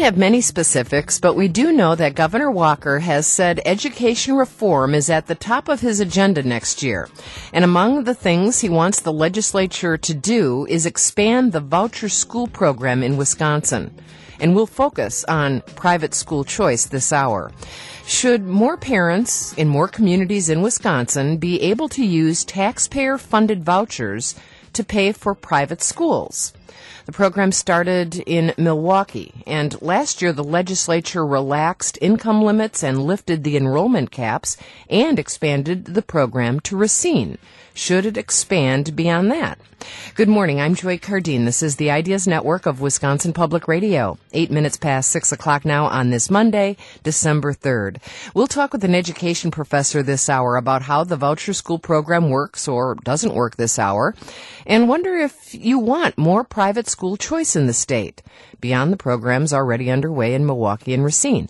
have many specifics, but we do know that Governor Walker has said education reform is at the top of his agenda next year. And among the things he wants the legislature to do is expand the voucher school program in Wisconsin. And we'll focus on private school choice this hour. Should more parents in more communities in Wisconsin be able to use taxpayer-funded vouchers to pay for private schools? The program started in Milwaukee, and last year the legislature relaxed income limits and lifted the enrollment caps and expanded the program to Racine. Should it expand beyond that? Good morning, I'm Joy Cardine. This is the Ideas Network of Wisconsin Public Radio. 8 minutes past 6 o'clock now on this Monday, December 3rd. We'll talk with an education professor this hour about how the voucher school program works or doesn't work this hour, and wonder if you want more private school choice in the state beyond the programs already underway in Milwaukee and Racine.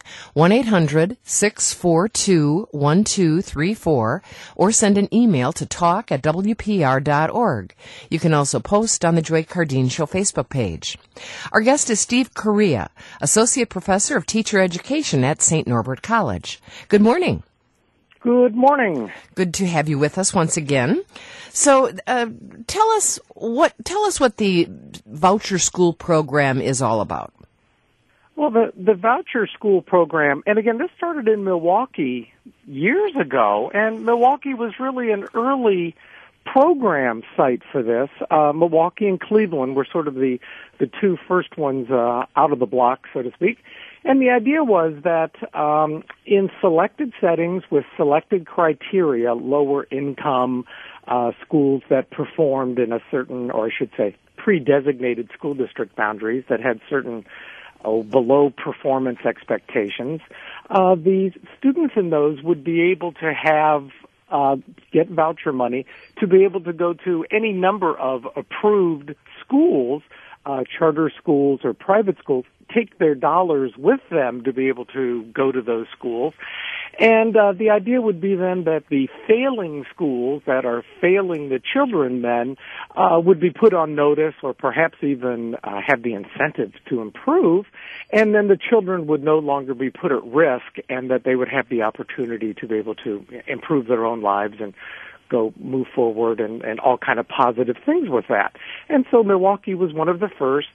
1-800-642-1234 or send an email to talk@wpr.org. You can also post on the Joy Cardine Show Facebook page. Our guest is Steve Correa, Associate Professor of Teacher Education at St. Norbert College. Good morning. Good morning. Good to have you with us once again. So, tell us what the voucher school program is all about. Well, the voucher school program, and again, this started in Milwaukee years ago, and Milwaukee was really an early program site for this. Milwaukee and Cleveland were sort of the two first ones out of the block, so to speak. And the idea was that in selected settings with selected criteria, lower income schools that performed in a certain, or I should say, pre-designated school district boundaries that had certain below performance expectations, the students in those would be able to have get voucher money to be able to go to any number of approved schools, charter schools or private schools, take their dollars with them to be able to go to those schools. And the idea would be then that the failing schools that are failing the children then would be put on notice or perhaps even have the incentive to improve, and then the children would no longer be put at risk and that they would have the opportunity to be able to improve their own lives and move forward and all kind of positive things with that. And so Milwaukee was one of the first.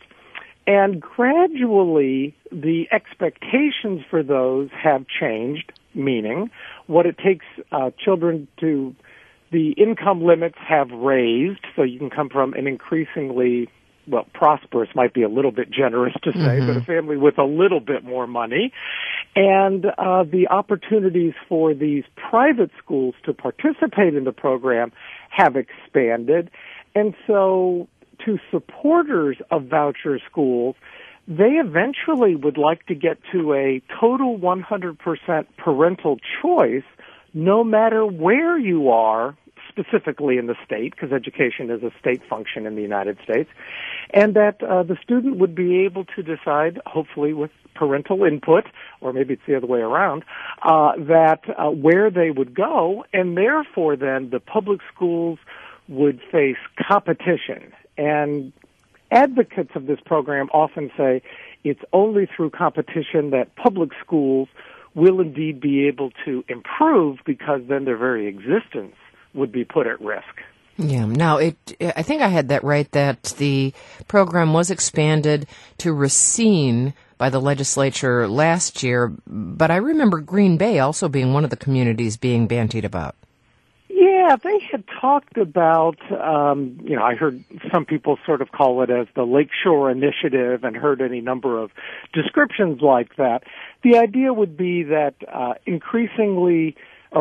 And gradually, the expectations for those have changed, meaning what it takes children to, the income limits have raised, so you can come from an increasingly, well, prosperous might be a little bit generous to say, but a family with a little bit more money. And the opportunities for these private schools to participate in the program have expanded. And so to supporters of voucher schools, they eventually would like to get to a total 100% parental choice no matter where you are, specifically in the state, because education is a state function in the United States, and that the student would be able to decide, hopefully with parental input, or maybe it's the other way around, that where they would go, and therefore then the public schools would face competition. And advocates of this program often say it's only through competition that public schools will indeed be able to improve, because then their very existence would be put at risk. Yeah. Now, I think I had that right, that the program was expanded to Racine by the legislature last year, but I remember Green Bay also being one of the communities being bantied about. Yeah, they had talked about, I heard some people sort of call it as the Lakeshore Initiative and heard any number of descriptions like that. The idea would be that increasing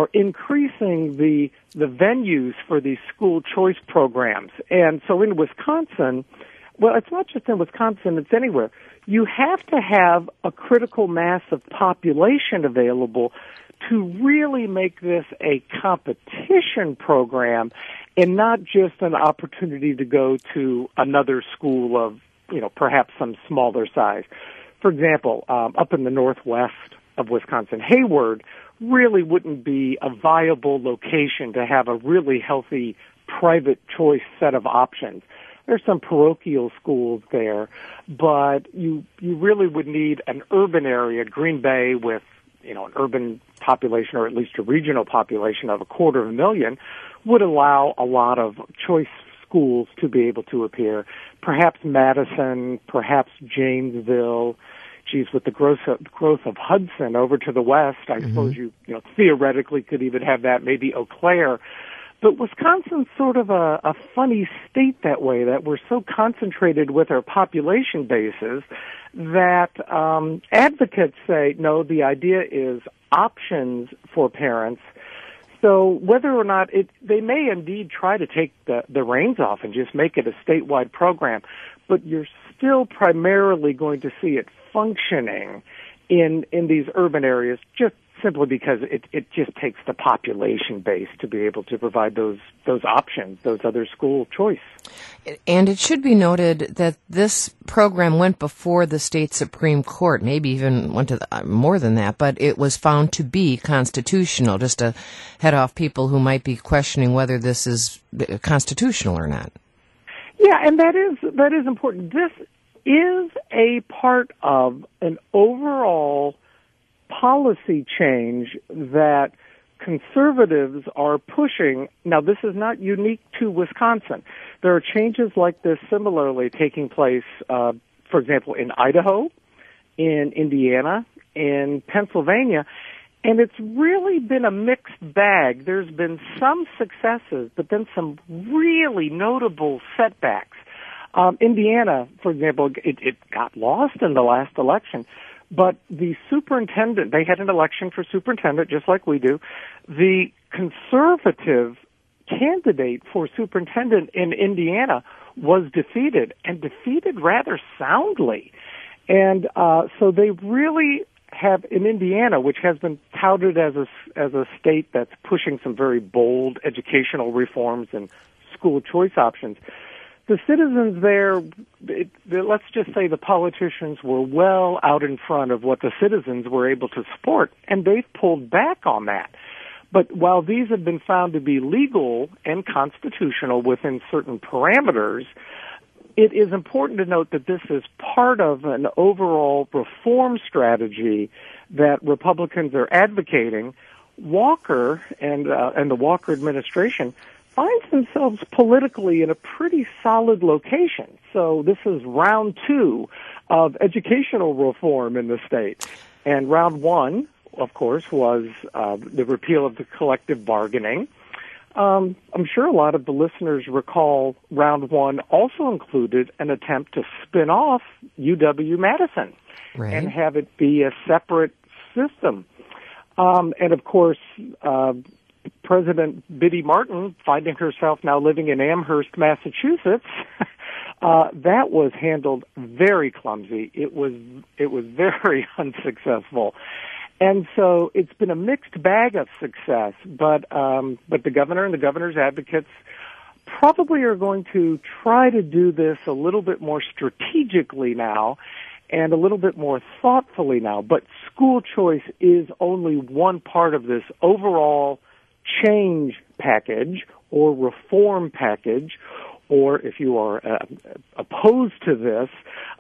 the venues for these school choice programs. And so in Wisconsin, well, it's not just in Wisconsin, it's anywhere. You have to have a critical mass of population available to really make this a competition program and not just an opportunity to go to another school of, perhaps some smaller size. For example, up in the northwest of Wisconsin, Hayward really wouldn't be a viable location to have a really healthy private choice set of options. There's some parochial schools there, but you really would need an urban area, Green Bay, with an urban population, or at least a regional population of 250,000, would allow a lot of choice schools to be able to appear. Perhaps Madison, perhaps Janesville. Geez, with the growth of Hudson over to the west, I suppose you theoretically could even have that, maybe Eau Claire. But Wisconsin's sort of a funny state that way, that we're so concentrated with our population bases that advocates say, no, the idea is options for parents. So whether or not they may indeed try to take the reins off and just make it a statewide program, but you're still primarily going to see it functioning in these urban areas, just simply because it just takes the population base to be able to provide those options, those other school choice. And it should be noted that this program went before the state Supreme Court, maybe even went to more than that, but it was found to be constitutional, just to head off people who might be questioning whether this is constitutional or not. Yeah, and that is important. This is a part of an overall policy change that conservatives are pushing. Now, this is not unique to Wisconsin. There are changes like this similarly taking place, for example, in Idaho, in Indiana, in Pennsylvania, and it's really been a mixed bag. There's been some successes, but then some really notable setbacks. Indiana, for example, it got lost in the last election. But the superintendent, they had an election for superintendent just like we do. The conservative candidate for superintendent in Indiana was defeated, and defeated rather soundly. And so they really have, in Indiana, which has been touted as a state that's pushing some very bold educational reforms and school choice options, the citizens there, let's just say the politicians were well out in front of what the citizens were able to support, and they've pulled back on that. But while these have been found to be legal and constitutional within certain parameters, it is important to note that this is part of an overall reform strategy that Republicans are advocating. Walker and the Walker administration finds themselves politically in a pretty solid location. So this is round 2 of educational reform in the state. And round 1, of course, was the repeal of the collective bargaining. I'm sure a lot of the listeners recall round 1 also included an attempt to spin off UW-Madison and have it be a separate system. And of course, President Biddy Martin, finding herself now living in Amherst, Massachusetts, that was handled very clumsy. It was very unsuccessful. And so it's been a mixed bag of success, but the governor and the governor's advocates probably are going to try to do this a little bit more strategically now and a little bit more thoughtfully now. But school choice is only one part of this overall change package or reform package, or if you are opposed to this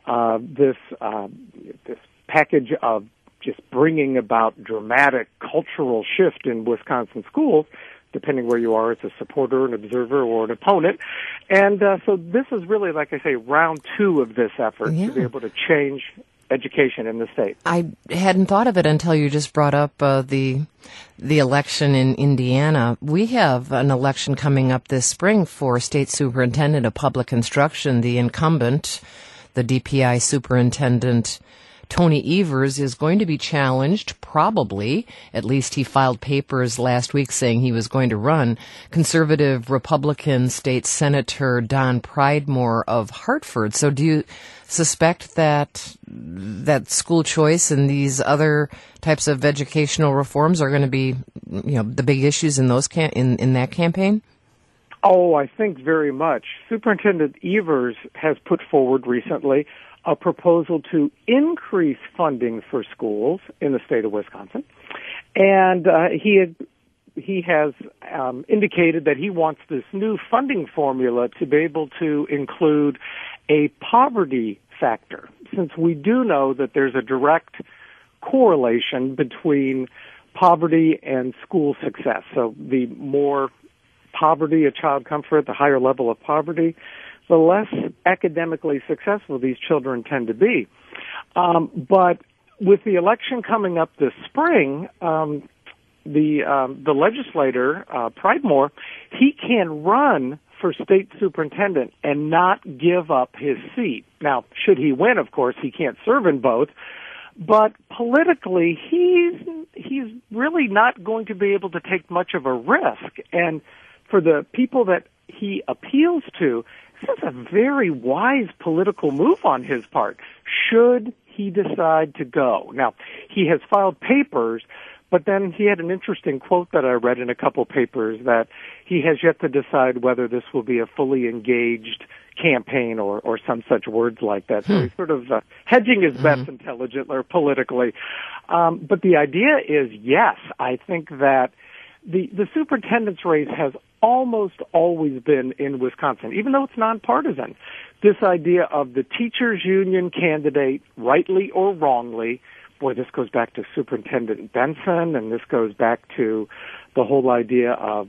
package of just bringing about dramatic cultural shift in Wisconsin schools, depending where you are as a supporter, an observer, or an opponent. And so this is really, like I say, round 2 of this effort to be able to change education in the state. I hadn't thought of it until you just brought up the election in Indiana. We have an election coming up this spring for state superintendent of public instruction. The incumbent, the DPI superintendent, Tony Evers, is going to be challenged, probably, at least he filed papers last week saying he was going to run, conservative Republican State Senator Don Pridemore of Hartford. So do you suspect that school choice and these other types of educational reforms are going to be, the big issues in those in that campaign? Oh, I think very much. Superintendent Evers has put forward recently a proposal to increase funding for schools in the state of Wisconsin. And he he has indicated that he wants this new funding formula to be able to include a poverty factor, since we do know that there's a direct correlation between poverty and school success. So the more poverty a child comes from, the higher level of poverty, the less academically successful these children tend to be. But with the election coming up this spring, the legislator, Pridemore, he can run for state superintendent and not give up his seat. Now, should he win, of course, he can't serve in both. But politically, he's really not going to be able to take much of a risk. And for the people that he appeals to, this is a very wise political move on his part, should he decide to go. Now, he has filed papers, but then he had an interesting quote that I read in a couple papers that he has yet to decide whether this will be a fully engaged campaign or some such words like that. So he's sort of hedging his bets intelligently or politically. But the idea is, yes, I think that the superintendent's race has almost always been in Wisconsin, even though it's nonpartisan. This idea of the teachers' union candidate, rightly or wrongly, boy, this goes back to Superintendent Benson, and this goes back to the whole idea of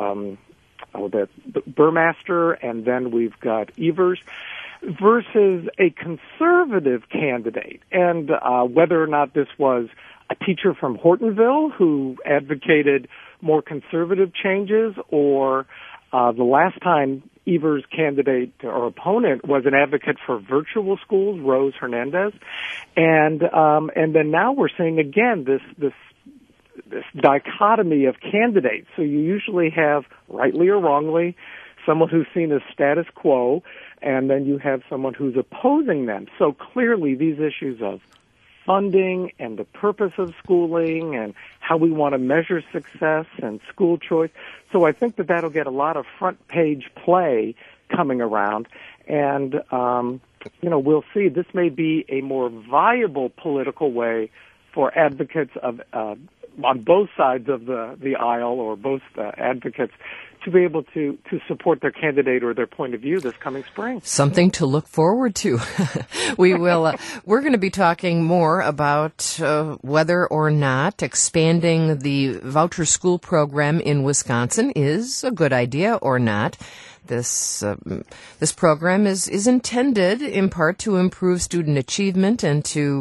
the Burmaster, and then we've got Evers, versus a conservative candidate. And whether or not this was a teacher from Hortonville who advocated more conservative changes, or the last time Evers' candidate or opponent was an advocate for virtual schools, Rose Hernandez, and then now we're seeing again this dichotomy of candidates. So you usually have, rightly or wrongly, someone who's seen as status quo, and then you have someone who's opposing them. So clearly these issues of funding and the purpose of schooling and how we want to measure success and school choice. So I think that that'll get a lot of front page play coming around. And, we'll see. This may be a more viable political way for advocates of on both sides of the aisle, or both advocates, to be able to support their candidate or their point of view this coming spring. Something to look forward to. We will. We're going to be talking more about whether or not expanding the voucher school program in Wisconsin is a good idea or not. This program is intended in part to improve student achievement and to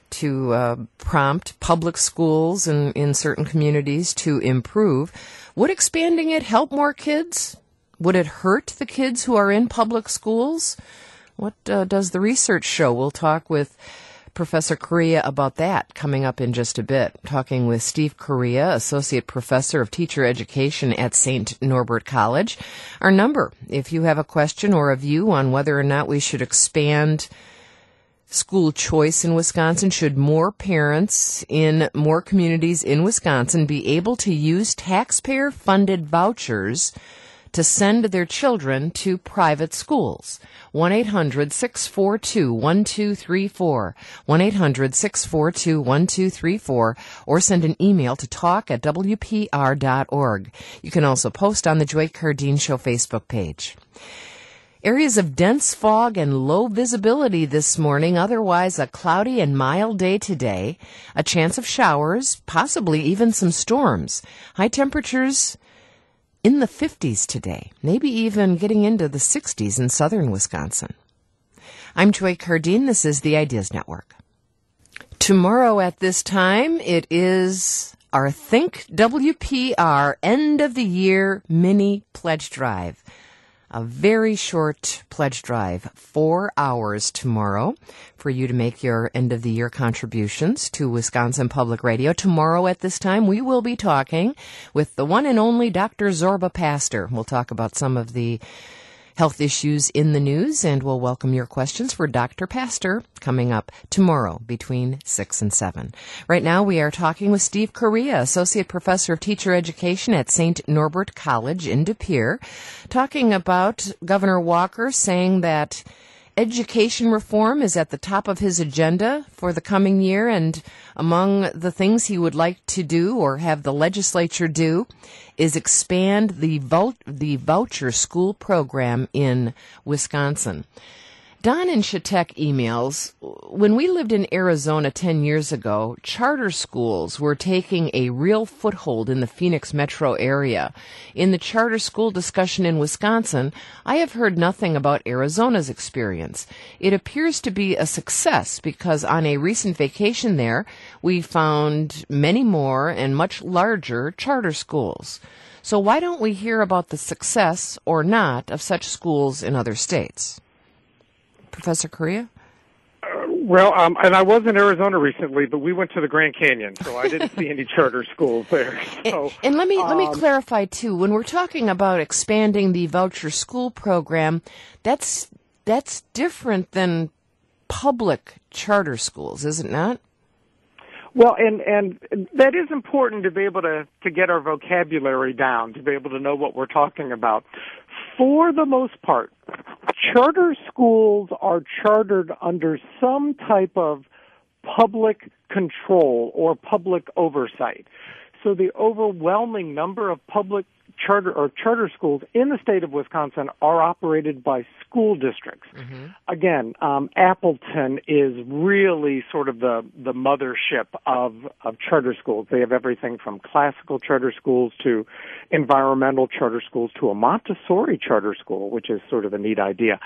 prompt public schools in certain communities to improve. Would expanding it help more kids? Would it hurt the kids who are in public schools? What does the research show? We'll talk with Professor Correia about that coming up in just a bit. Talking with Steve Correia, Associate Professor of Teacher Education at St. Norbert College. Our number, if you have a question or a view on whether or not we should expand school choice in Wisconsin, should more parents in more communities in Wisconsin be able to use taxpayer-funded vouchers to send their children to private schools? 1-800-642-1234, 1-800-642-1234, or send an email to talk@wpr.org. You can also post on the Joy Cardine Show Facebook page. Areas of dense fog and low visibility this morning, otherwise a cloudy and mild day today. A chance of showers, possibly even some storms. High temperatures in the 50s today, maybe even getting into the 60s in southern Wisconsin. I'm Joy Cardine. This is the Ideas Network. Tomorrow at this time, it is our Think WPR End of the Year Mini Pledge Drive. A very short pledge drive, 4 hours tomorrow, for you to make your end-of-the-year contributions to Wisconsin Public Radio. Tomorrow at this time, we will be talking with the one and only Dr. Zorba Pastor. We'll talk about some of the health issues in the news, and we'll welcome your questions for Dr. Pastor coming up tomorrow between 6 and 7. Right now, we are talking with Steve Correia, Associate Professor of Teacher Education at St. Norbert College in De Pere, talking about Governor Walker saying that education reform is at the top of his agenda for the coming year, and among the things he would like to do or have the legislature do is expand the voucher school program in Wisconsin. Don in Chetek emails, when we lived in Arizona 10 years ago, charter schools were taking a real foothold in the Phoenix metro area. In the charter school discussion in Wisconsin, I have heard nothing about Arizona's experience. It appears to be a success because on a recent vacation there, we found many more and much larger charter schools. So why don't we hear about the success or not of such schools in other states? Professor Correa? And I was in Arizona recently, but we went to the Grand Canyon, so I didn't see any charter schools there. So, and let me clarify too. When we're talking about expanding the voucher school program, that's different than public charter schools, is it not? Well, and that is important to be able to get our vocabulary down, to be able to know what we're talking about. For the most part, charter schools are chartered under some type of public control or public oversight. So the overwhelming number of public charter schools in the state of Wisconsin are operated by school districts. Mm-hmm. Again, Appleton is really sort of the mothership of charter schools. They have everything from classical charter schools to environmental charter schools to a Montessori charter school, which is sort of a neat idea.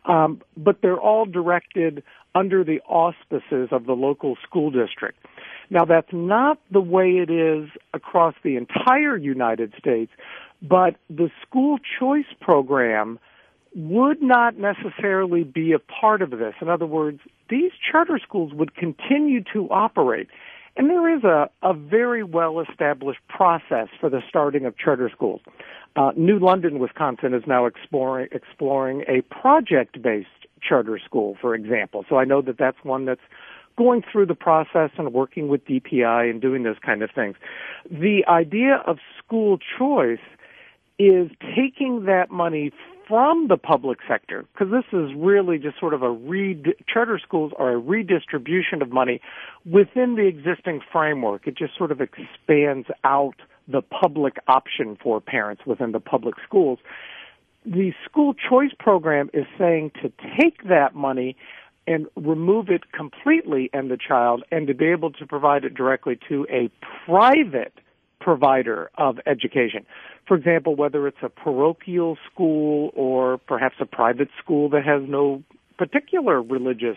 But they're all directed under the auspices of the local school district. Now, that's not the way it is across the entire United States, but the school choice program would not necessarily be a part of this. In other words, these charter schools would continue to operate. And there is a very well-established process for the starting of charter schools. New London, Wisconsin is now exploring a project-based charter school, for example. So I know that that's one that's going through the process and working with DPI and doing those kind of things. The idea of school choice is taking that money from the public sector, because this is really just sort of charter schools are a redistribution of money within the existing framework. It just sort of expands out the public option for parents within the public schools. The school choice program is saying to take that money and remove it completely and the child, and to be able to provide it directly to a private provider of education. For example, whether it's a parochial school or perhaps a private school that has no particular religious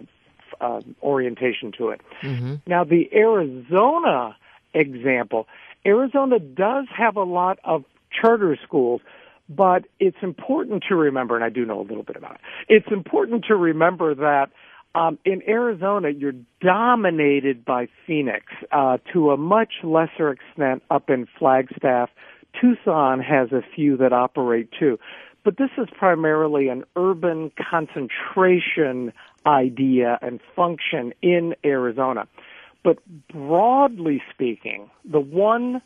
orientation to it. Mm-hmm. Now, the Arizona example, Arizona does have a lot of charter schools, but it's important to remember, and I do know a little bit about it, it's important to remember that in Arizona, you're dominated by Phoenix, to a much lesser extent up in Flagstaff. Tucson has a few that operate too. But this is primarily an urban concentration idea and function in Arizona. But broadly speaking, the one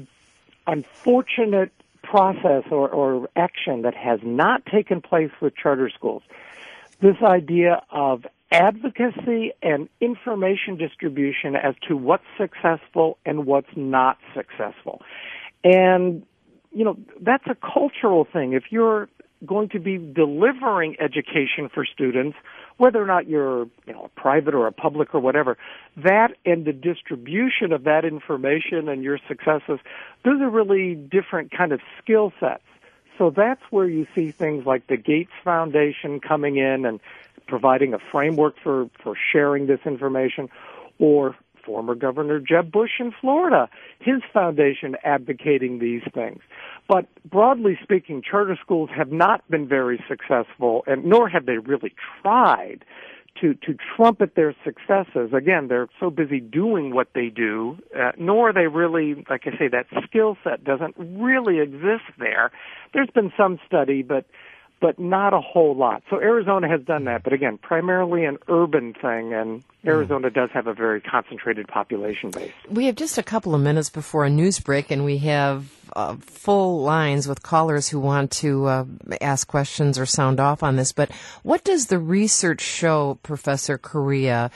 unfortunate process or action that has not taken place with charter schools, this idea of advocacy and information distribution as to what's successful and what's not successful. And, that's a cultural thing. If you're going to be delivering education for students, whether or not you're, a private or a public or whatever, that and the distribution of that information and your successes, those are really different kind of skill sets. So that's where you see things like the Gates Foundation coming in and providing a framework for sharing this information, or former Governor Jeb Bush in Florida, his foundation advocating these things. But broadly speaking, charter schools have not been very successful, and nor have they really tried to trumpet their successes. Again, they're so busy doing what they do, nor are they really, like I say, that skill set doesn't really exist there. There's been some study, but but not a whole lot. So Arizona has done that, but again, primarily an urban thing, and Arizona does have a very concentrated population base. We have just a couple of minutes before a news break, and we have full lines with callers who want to ask questions or sound off on this. But what does the research show, Professor Correa,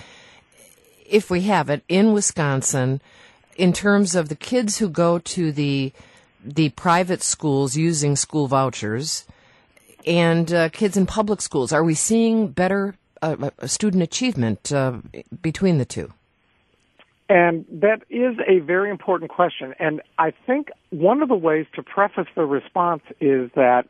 if we have it, in Wisconsin, in terms of the kids who go to the private schools using school vouchers and kids in public schools? Are we seeing better student achievement between the two? And that is a very important question. And I think one of the ways to preface the response is that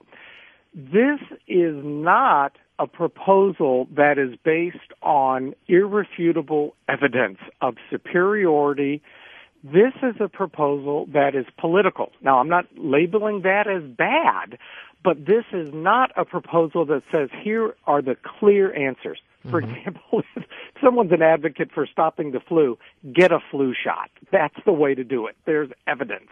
this is not a proposal that is based on irrefutable evidence of superiority. This is a proposal that is political. Now, I'm not labeling that as bad, but this is not a proposal that says, here are the clear answers. For example, if someone's an advocate for stopping the flu, get a flu shot. That's the way to do it. There's evidence.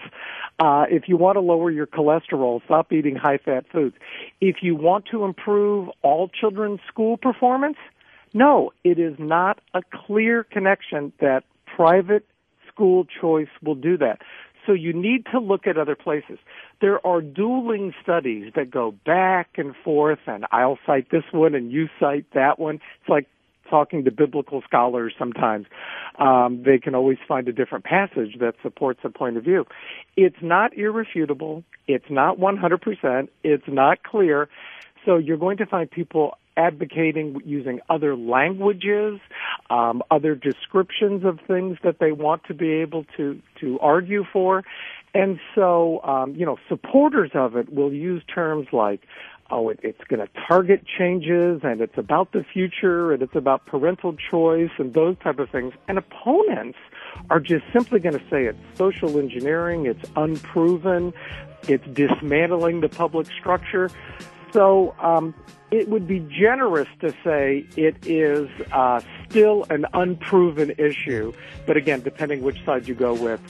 If you want to lower your cholesterol, stop eating high-fat foods. If you want to improve all children's school performance, no, it is not a clear connection that private school choice will do that. So you need to look at other places. There are dueling studies that go back and forth, and I'll cite this one and you cite that one. It's like talking to biblical scholars sometimes. They can always find a different passage that supports a point of view. It's not irrefutable. It's not 100%. It's not clear. So you're going to find people advocating using other languages, other descriptions of things that they want to be able to argue for. And so, supporters of it will use terms like, it's going to target changes, and it's about the future, and it's about parental choice, and those type of things. And opponents are just simply going to say it's social engineering, it's unproven, it's dismantling the public structure. So it would be generous to say it is still an unproven issue. But again, depending which side you go with,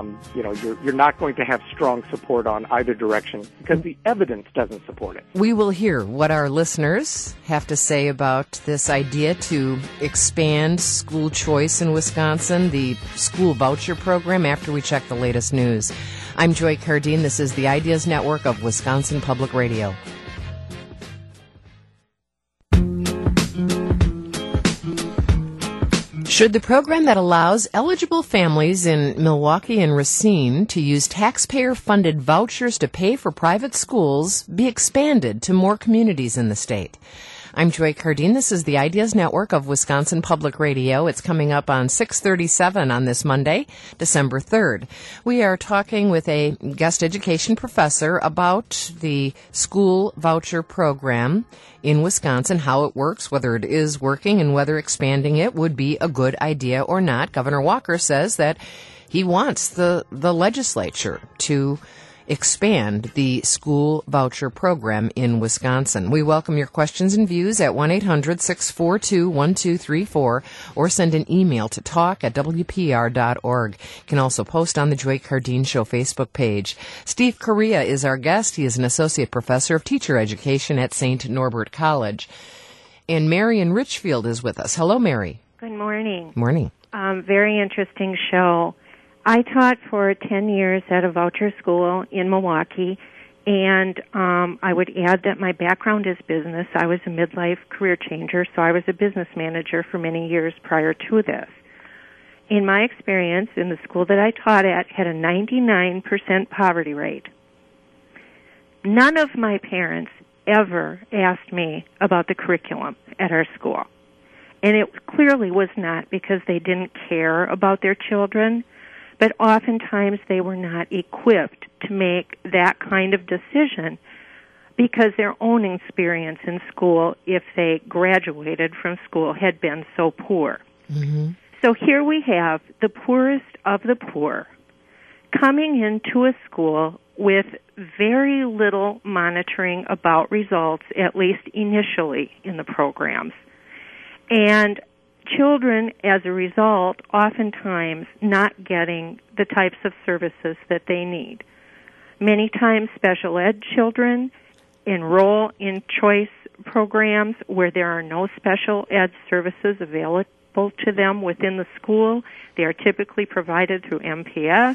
you're not going to have strong support on either direction because the evidence doesn't support it. We will hear what our listeners have to say about this idea to expand school choice in Wisconsin, the school voucher program, after we check the latest news. I'm Joy Cardine. This is the Ideas Network of Wisconsin Public Radio. Should the program that allows eligible families in Milwaukee and Racine to use taxpayer-funded vouchers to pay for private schools be expanded to more communities in the state? I'm Joy Cardine. This is the Ideas Network of Wisconsin Public Radio. It's coming up on 6:37 on this Monday, December 3rd. We are talking with a guest education professor about the school voucher program in Wisconsin, how it works, whether it is working, and whether expanding it would be a good idea or not. Governor Walker says that he wants the legislature to expand the school voucher program in Wisconsin. We welcome your questions and views at 1-800-642-1234 or send an email to talk@wpr.org. You can also post on the Joy Cardine Show Facebook page. Steve Correa is our guest. He is an associate professor of teacher education at St. Norbert College. And Mary in Richfield is with us. Hello, Mary. Good morning. Morning. Very interesting show. I taught for 10 years at a voucher school in Milwaukee, and I would add that my background is business. I was a midlife career changer, so I was a business manager for many years prior to this. In my experience, in the school that I taught at had a 99% poverty rate. None of my parents ever asked me about the curriculum at our school, and it clearly was not because they didn't care about their children, but oftentimes they were not equipped to make that kind of decision because their own experience in school, if they graduated from school, had been so poor. Mm-hmm. So here we have the poorest of the poor coming into a school with very little monitoring about results, at least initially in the programs. And children, as a result, oftentimes not getting the types of services that they need. Many times special ed children enroll in choice programs where there are no special ed services available to them within the school. They are typically provided through MPS.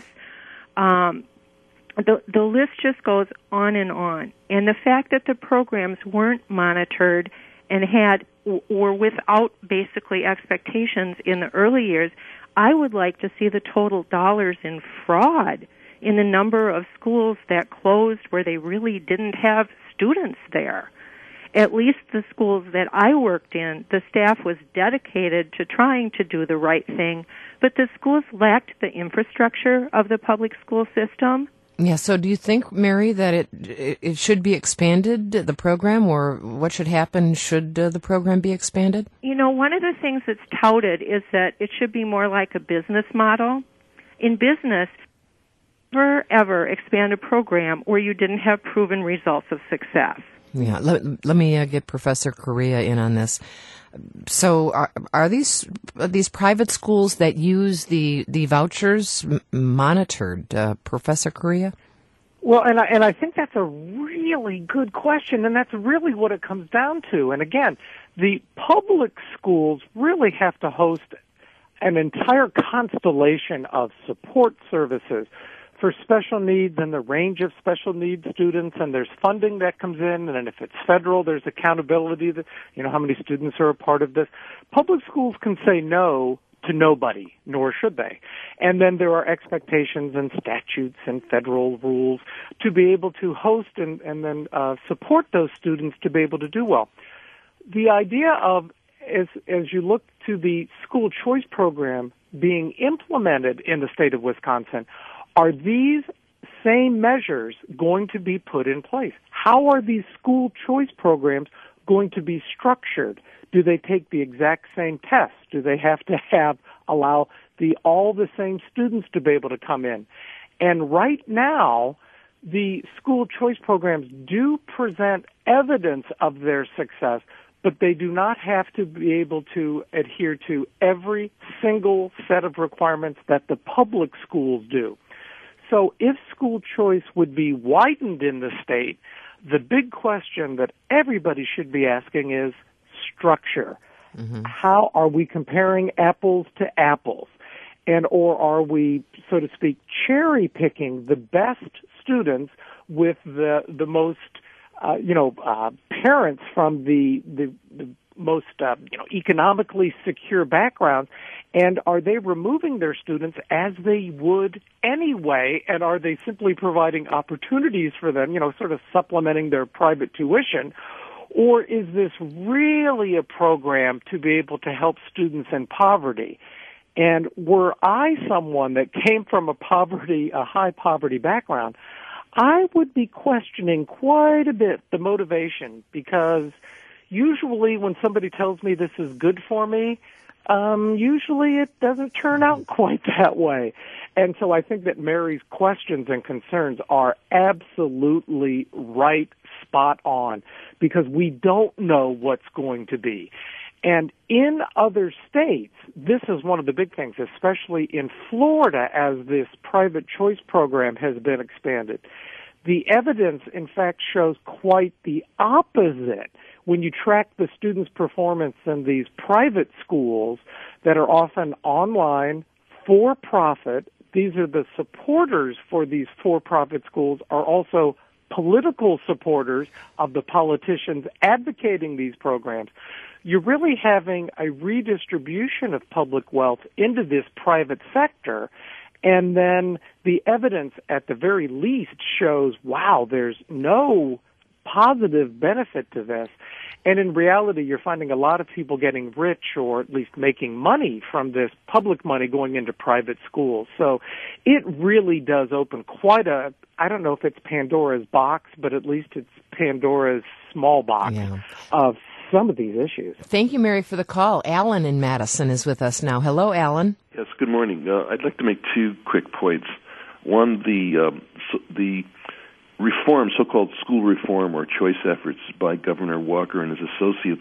The list just goes on. And the fact that the programs weren't monitored and were without basically expectations in the early years, I would like to see the total dollars in fraud in the number of schools that closed where they really didn't have students there. At least the schools that I worked in, the staff was dedicated to trying to do the right thing, but the schools lacked the infrastructure of the public school system. Yeah, so do you think, Mary, that it should be expanded, the program, or what should happen should the program be expanded? You know, one of the things that's touted is that it should be more like a business model. In business, never, ever expand a program where you didn't have proven results of success. Yeah, let me get Professor Correa in on this. So are these private schools that use the vouchers monitored, Professor Correa? Well, and I think that's a really good question, and that's really what it comes down to. And again, the public schools really have to host an entire constellation of support services for special needs and the range of special needs students, and there's funding that comes in, and if it's federal, there's accountability that, how many students are a part of this. Public schools can say no to nobody, nor should they. And then there are expectations and statutes and federal rules to be able to host and then support those students to be able to do well. The idea of, as you look to the school choice program being implemented in the state of Wisconsin, are these same measures going to be put in place? How are these school choice programs going to be structured? Do they take the exact same tests? Do they have to allow all the same students to be able to come in? And right now, the school choice programs do present evidence of their success, but they do not have to be able to adhere to every single set of requirements that the public schools do. So if school choice would be widened in the state, the big question that everybody should be asking is structure. Mm-hmm. How are we comparing apples to apples? Or are we, so to speak, cherry picking the best students with the most, parents from the most, economically secure backgrounds? And are they removing their students as they would anyway? And are they simply providing opportunities for them, sort of supplementing their private tuition? Or is this really a program to be able to help students in poverty? And were I someone that came from a high poverty background, I would be questioning quite a bit the motivation, because usually when somebody tells me this is good for me, usually it doesn't turn out quite that way. And so I think that Mary's questions and concerns are absolutely right, spot on, because we don't know what's going to be. And in other states, this is one of the big things, especially in Florida, as this private choice program has been expanded. The evidence, in fact, shows quite the opposite. When you track the students' performance in these private schools that are often online, for-profit, these are the supporters for these for-profit schools, are also political supporters of the politicians advocating these programs. You're really having a redistribution of public wealth into this private sector, and then the evidence at the very least shows, wow, there's no positive benefit to this. And in reality, you're finding a lot of people getting rich, or at least making money from this public money going into private schools. So it really does open quite I don't know if it's Pandora's box, but at least it's Pandora's small box of some of these issues. Thank you, Mary, for the call. Alan in Madison is with us now. Hello, Alan. Yes, good morning. I'd like to make two quick points. One, the reform, so-called school reform or choice efforts by Governor Walker and his associates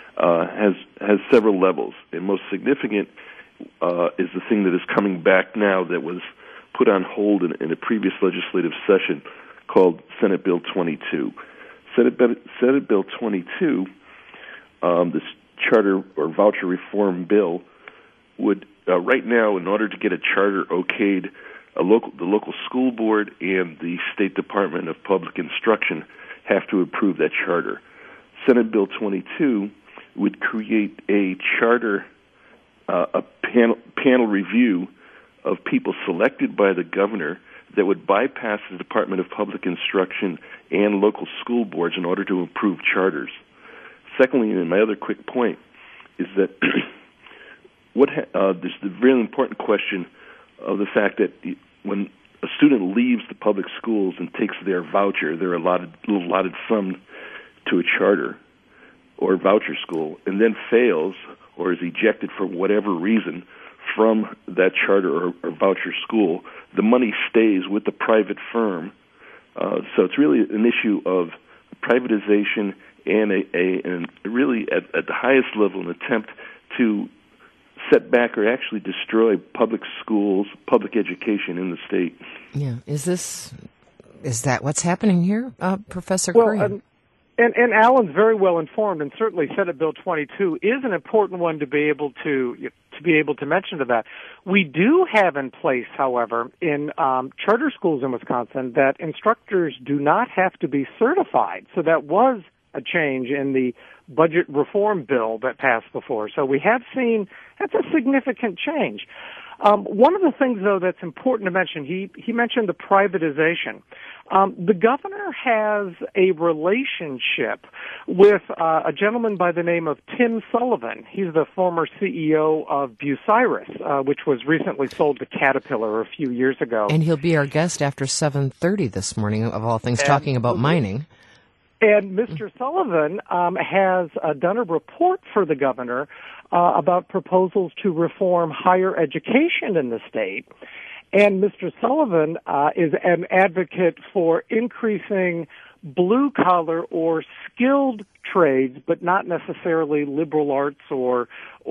has several levels. And most significant is the thing that is coming back now that was put on hold in a previous legislative session called Senate Bill 22. Senate Bill 22, this charter or voucher reform bill, would right now, in order to get a charter okayed, the local school board and the State Department of Public Instruction have to approve that charter. Senate Bill 22 would create a charter, a panel review of people selected by the governor that would bypass the Department of Public Instruction and local school boards in order to improve charters. Secondly, and my other quick point, is that there's the really important question of the fact that when a student leaves the public schools and takes their voucher, their allotted sum to a charter or voucher school, and then fails or is ejected for whatever reason from that charter or voucher school, the money stays with the private firm. So it's really an issue of privatization and really at the highest level an attempt to set back or actually destroy public schools, public education in the state. Yeah. Is that what's happening here, Professor Well, Correia? And Alan's very well informed, and certainly Senate Bill 22 is an important one to be able to mention to that. We do have in place, however, in charter schools in Wisconsin, that instructors do not have to be certified. So that was a change in the budget reform bill that passed before. So we have seen that's a significant change. One of the things, though, that's important to mention, he mentioned the privatization. The governor has a relationship with a gentleman by the name of Tim Sullivan. He's the former CEO of Bucyrus, which was recently sold to Caterpillar a few years ago. And he'll be our guest after 7:30 this morning, of all things, talking about mining. And Mr. Sullivan has done a report for the governor about proposals to reform higher education in the state. And Mr. Sullivan is an advocate for increasing blue-collar or skilled trades, but not necessarily liberal arts or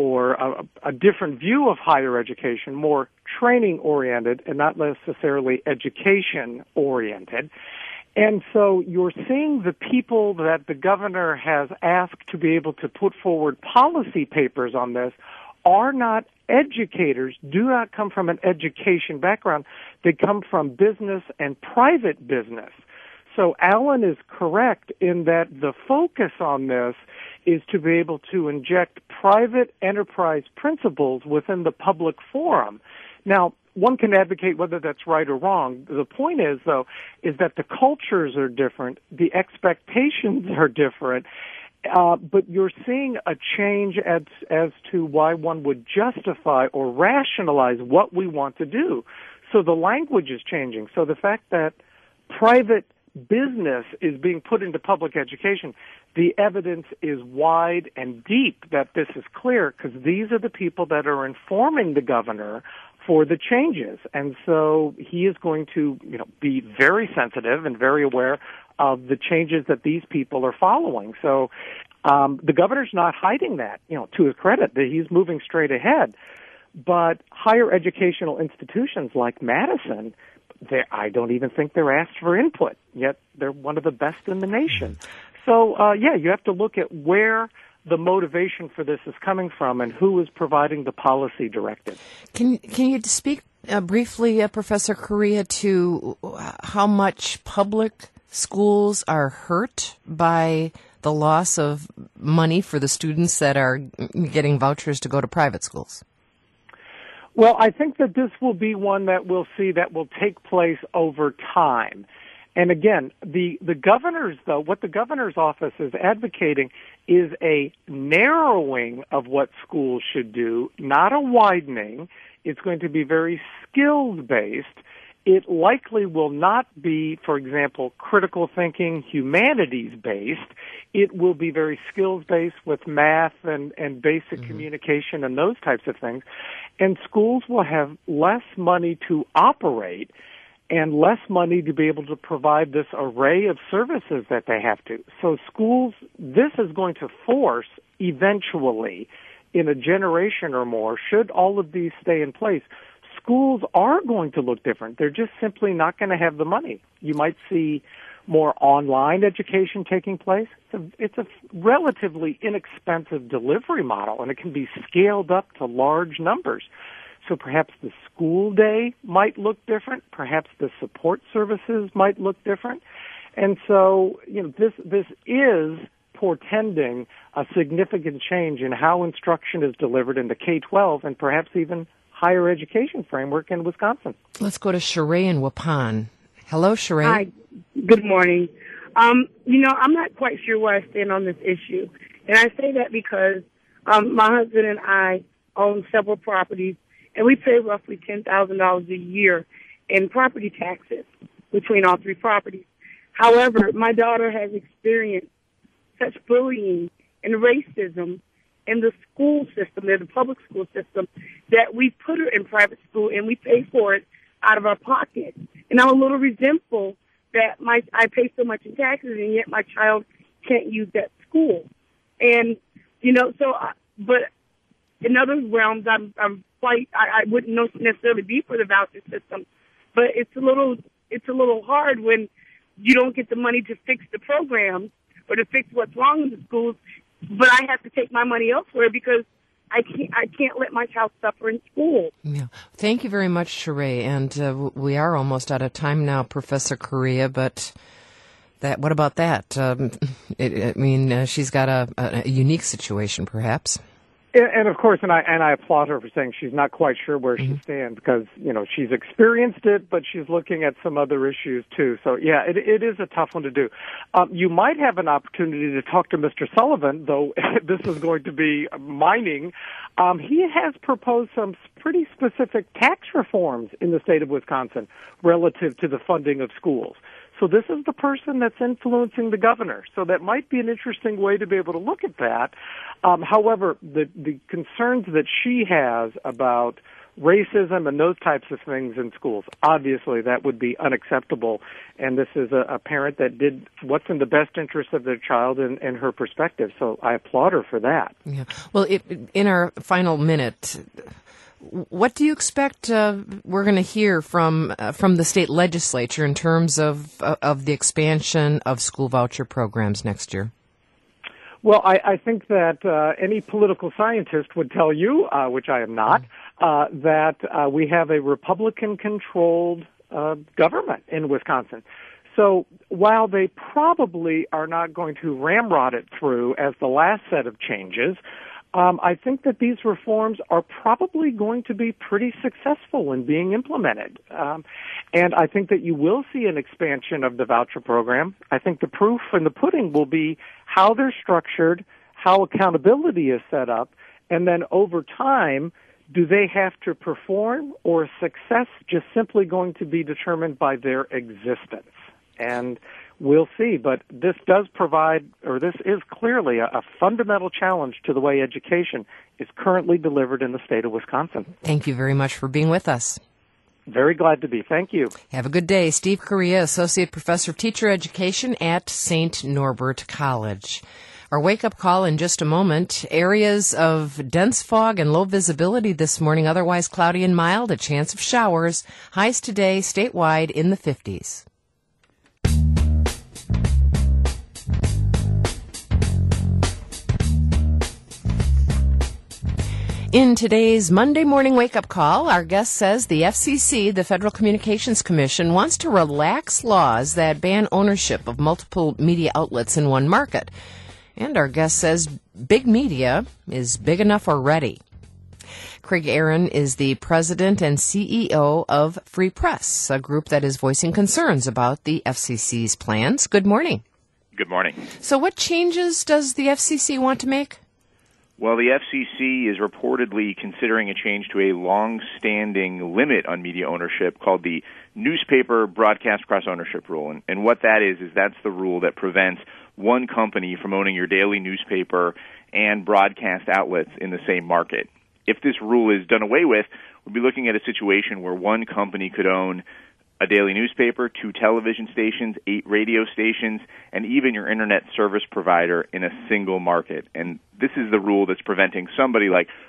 a different view of higher education, more training-oriented and not necessarily education-oriented. And so you're seeing the people that the governor has asked to be able to put forward policy papers on this are not educators, do not come from an education background. They come from business and private business. So Alan is correct in that the focus on this is to be able to inject private enterprise principles within the public forum. Now, one can advocate whether that's right or wrong. The point is, though, is that the cultures are different, the expectations are different, but you're seeing a change as to why one would justify or rationalize what we want to do. So the language is changing. So the fact that private business is being put into public education, the evidence is wide and deep that this is clear because these are the people that are informing the governor for the changes. And so he is going to, be very sensitive and very aware of the changes that these people are following. So the governor's not hiding that, to his credit, that he's moving straight ahead. But higher educational institutions like Madison, I don't even think they're asked for input, yet they're one of the best in the nation. So, you have to look at where the motivation for this is coming from and who is providing the policy directive. Can you speak briefly, Professor Correia, to how much public schools are hurt by the loss of money for the students that are getting vouchers to go to private schools? Well, I think that this will be one that we'll see that will take place over time. And again, the governor's, though, what the governor's office is advocating is a narrowing of what schools should do, not a widening. It's going to be very skills-based. It likely will not be, for example, critical thinking, humanities-based. It will be very skills-based with math and basic communication and those types of things. And schools will have less money to operate and less money to be able to provide this array of services that they have to. So schools, this is going to force eventually, in a generation or more, should all of these stay in place, schools are going to look different. They're just simply not going to have the money. You might see more online education taking place. It's a relatively inexpensive delivery model, and it can be scaled up to large numbers. So perhaps the school day might look different. Perhaps the support services might look different. And so, this is portending a significant change in how instruction is delivered in the K-12 and perhaps even higher education framework in Wisconsin. Let's go to Sheree in Waupun. Hello, Sheree. Hi. Good morning. I'm not quite sure where I stand on this issue. And I say that because my husband and I own several properties, and we pay roughly $10,000 a year in property taxes between all three properties. However, my daughter has experienced such bullying and racism in the school system, in the public school system, that we put her in private school and we pay for it out of our pocket. And I'm a little resentful that I pay so much in taxes and yet my child can't use that school. And, but in other realms, I wouldn't necessarily be for the voucher system, but it's a little hard when you don't get the money to fix the program or to fix what's wrong in the schools, but I have to take my money elsewhere because I can't let my child suffer in school. Yeah. Thank you very much, Sheree. And we are almost out of time now, Professor Correia, but what about that? She's got a unique situation, perhaps. And of course, and I applaud her for saying she's not quite sure where she stands because, she's experienced it, but she's looking at some other issues too. So yeah, it is a tough one to do. You might have an opportunity to talk to Mr. Sullivan, though this is going to be mining. He has proposed some pretty specific tax reforms in the state of Wisconsin relative to the funding of schools. So this is the person that's influencing the governor. So that might be an interesting way to be able to look at that. However, the concerns that she has about racism and those types of things in schools, obviously that would be unacceptable. And this is a parent that did what's in the best interest of their child and her perspective. So I applaud her for that. Yeah. Well, in our final minute, what do you expect we're going to hear from the state legislature in terms of the expansion of school voucher programs next year? Well, I think that any political scientist would tell you, which I am not, that we have a Republican-controlled government in Wisconsin. So while they probably are not going to ramrod it through as the last set of changes, I think that these reforms are probably going to be pretty successful in being implemented. And I think that you will see an expansion of the voucher program. I think the proof in the pudding will be how they're structured, how accountability is set up, and then over time, do they have to perform, or is success just simply going to be determined by their existence? And we'll see, but this does provide, or this is clearly a fundamental challenge to the way education is currently delivered in the state of Wisconsin. Thank you very much for being with us. Very glad to be. Thank you. Have a good day. Steve Correia, Associate Professor of Teacher Education at St. Norbert College. Our wake-up call in just a moment. Areas of dense fog and low visibility this morning, otherwise cloudy and mild, a chance of showers. Highs today statewide in the 50s. In today's Monday morning wake-up call, our guest says the FCC, the Federal Communications Commission, wants to relax laws that ban ownership of multiple media outlets in one market. And our guest says big media is big enough already. Craig Aaron is the president and CEO of Free Press, a group that is voicing concerns about the FCC's plans. Good morning. Good morning. So what changes does the FCC want to make? Well, the FCC is reportedly considering a change to a long-standing limit on media ownership called the Newspaper Broadcast Cross-Ownership Rule. And what that is that's the rule that prevents one company from owning your daily newspaper and broadcast outlets in the same market. If this rule is done away with, we'll be looking at a situation where one company could own a daily newspaper, 2 television stations, 8 radio stations, and even your internet service provider in a single market. And this is the rule that's preventing somebody like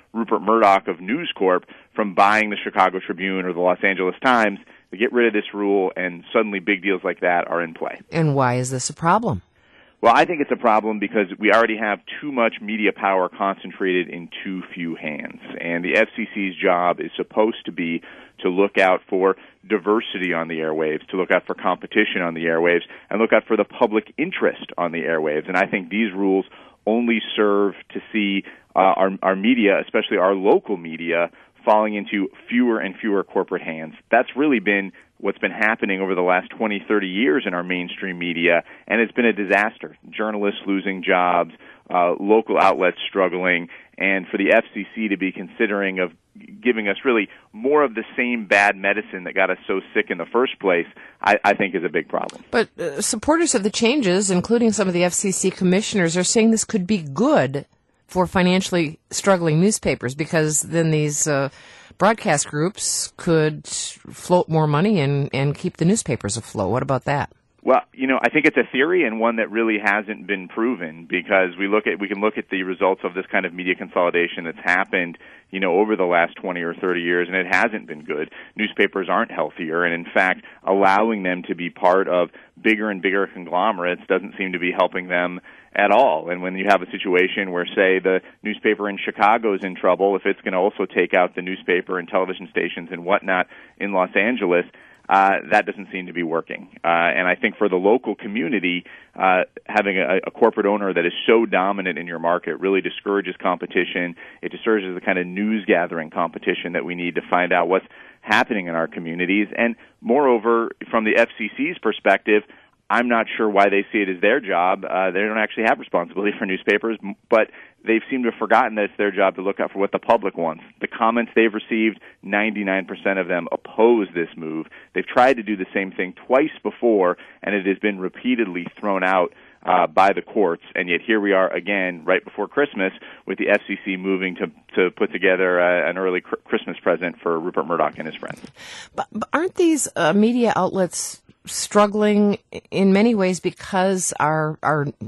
Rupert Murdoch of News Corp from buying the Chicago Tribune or the Los Angeles Times. They get rid of this rule, and suddenly big deals like that are in play. And why is this a problem? Well, I think it's a problem because we already have too much media power concentrated in too few hands. And the FCC's job is supposed to be to look out for diversity on the airwaves, to look out for competition on the airwaves, and look out for the public interest on the airwaves. And I think these rules only serve to see our media, especially our local media, falling into fewer and fewer corporate hands. That's really been what's been happening over the last 20, 30 years in our mainstream media, and it's been a disaster. Journalists losing jobs, local outlets struggling, and for the FCC to be considering of giving us really more of the same bad medicine that got us so sick in the first place, I think is a big problem. But supporters of the changes, including some of the FCC commissioners, are saying this could be good for financially struggling newspapers, because then these broadcast groups could float more money and keep the newspapers afloat. What about that? Well, I think it's a theory and one that really hasn't been proven, because we can look at the results of this kind of media consolidation that's happened, over the last 20 or 30 years, and it hasn't been good. Newspapers aren't healthier, and in fact, allowing them to be part of bigger and bigger conglomerates doesn't seem to be helping them at all. And when you have a situation where, say, the newspaper in Chicago is in trouble, if it's going to also take out the newspaper and television stations and whatnot in Los Angeles, that doesn't seem to be working. And I think for the local community, having a corporate owner that is so dominant in your market really discourages competition. It discourages the kind of news-gathering competition that we need to find out what's happening in our communities. And moreover, from the FCC's perspective, I'm not sure why they see it as their job. They don't actually have responsibility for newspapers, but they've seemed to have forgotten that it's their job to look out for what the public wants. The comments they've received, 99% of them oppose this move. They've tried to do the same thing twice before, and it has been repeatedly thrown out by the courts, and yet here we are again right before Christmas with the FCC moving to put together an early Christmas present for Rupert Murdoch and his friends. But aren't these media outlets struggling in many ways because our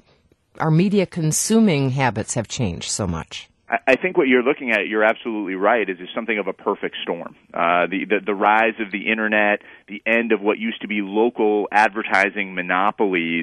media consuming habits have changed so much? I think what you're looking at, you're absolutely right, is something of a perfect storm. The rise of the Internet, the end of what used to be local advertising monopolies,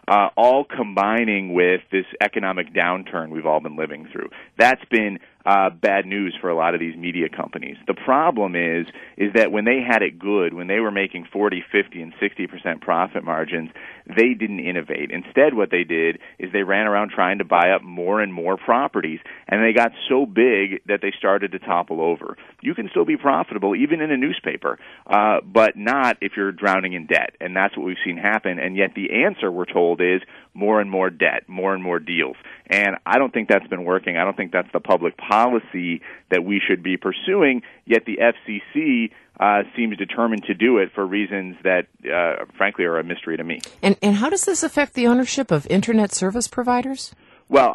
all combining with this economic downturn we've all been living through. That's been bad news for a lot of these media companies. The problem is that when they had it good, when they were making 40, 50, and 60% profit margins, they didn't innovate. Instead, what they did is they ran around trying to buy up more and more properties, and they got so big that they started to topple over. You can still be profitable, even in a newspaper, but not if you're drowning in debt, and that's what we've seen happen, and yet the answer, we're told, is more and more debt, more and more deals. And I don't think that's been working. I don't think that's the public policy that we should be pursuing, yet the FCC seems determined to do it for reasons that, frankly, are a mystery to me. And how does this affect the ownership of Internet service providers? Well,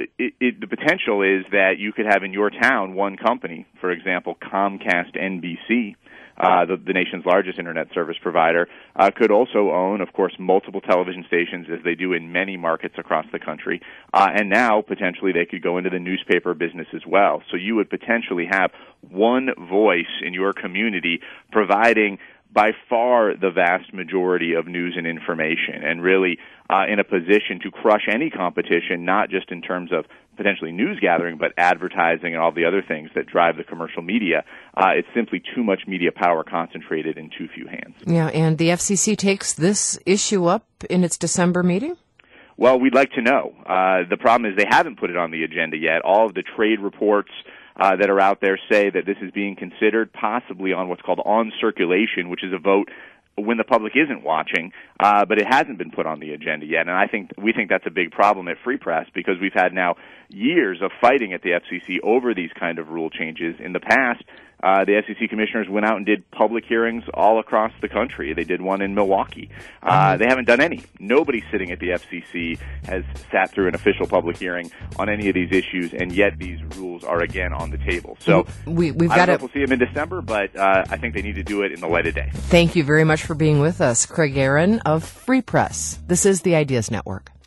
the potential is that you could have in your town one company, for example, Comcast NBC, the nation's largest Internet service provider, could also own, of course, multiple television stations, as they do in many markets across the country. And now, potentially, they could go into the newspaper business as well. So you would potentially have one voice in your community providing by far the vast majority of news and information, and really in a position to crush any competition, not just in terms of potentially news gathering, but advertising and all the other things that drive the commercial media. It's simply too much media power concentrated in too few hands. Yeah, and the FCC takes this issue up in its December meeting? Well, we'd like to know. The problem is they haven't put it on the agenda yet. All of the trade reports that are out there say that this is being considered possibly on what's called on circulation, which is a vote when the public isn't watching, but it hasn't been put on the agenda yet. And we think that's a big problem at Free Press, because we've had now years of fighting at the FCC over these kind of rule changes. In the past, the FCC commissioners went out and did public hearings all across the country. They did one in Milwaukee. They haven't done any. Nobody sitting at the FCC has sat through an official public hearing on any of these issues, and yet these rules are again on the table. So we've I got don't know if we'll see them in December, but I think they need to do it in the light of day. Thank you very much for being with us, Craig Aaron of Free Press. This is the Ideas Network.